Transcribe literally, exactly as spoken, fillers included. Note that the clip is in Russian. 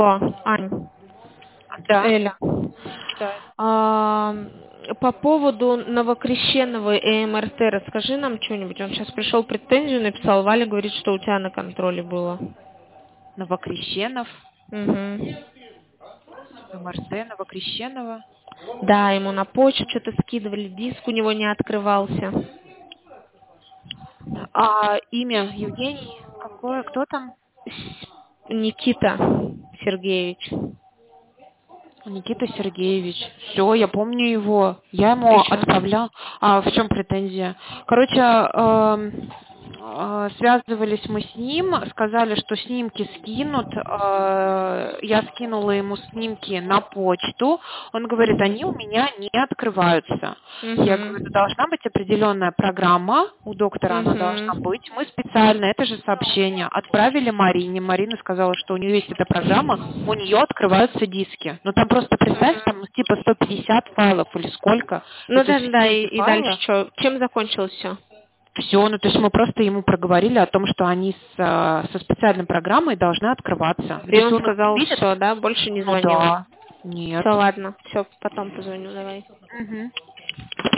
О, Ань, Да. Эля. Да. А, по поводу новокрещенного и МРТ расскажи нам что-нибудь. Он сейчас пришел претензию, написал, Валя говорит, что у тебя на контроле было. Новокрещенов. Угу. МРТ Новокрещенова. Да, ему на почту что-то скидывали, диск у него не открывался. А имя Евгений? Какое? Кто там? Никита Сергеевич. Никита Сергеевич. Все, я помню его. Я И ему чё? отправлял. А в чем претензия? Короче, эм, э, связывались мы с ним, сказали, что снимки скинут. Э, я скинула ему снимки на почту. Он говорит, они у меня не открываются. Я говорю, Угу. должна быть определенная программа, у доктора она должна Угу. быть. Мы специально это же сообщение отправили Марине. Марина сказала, что у нее есть эта программа, у нее открываются диски. Но там просто, представь, там типа сто пятьдесят файлов или сколько. Ну Это да, да, все и, эти и дальше файлы. что? Чем закончилось все? Все, ну то есть мы просто ему проговорили о том, что они с, э, со специальной программой должны открываться. И Если он он их сказал, видит, все, да, больше не ну звонил. да, нет. Все, ладно, все, потом позвоню, давай. Мгм.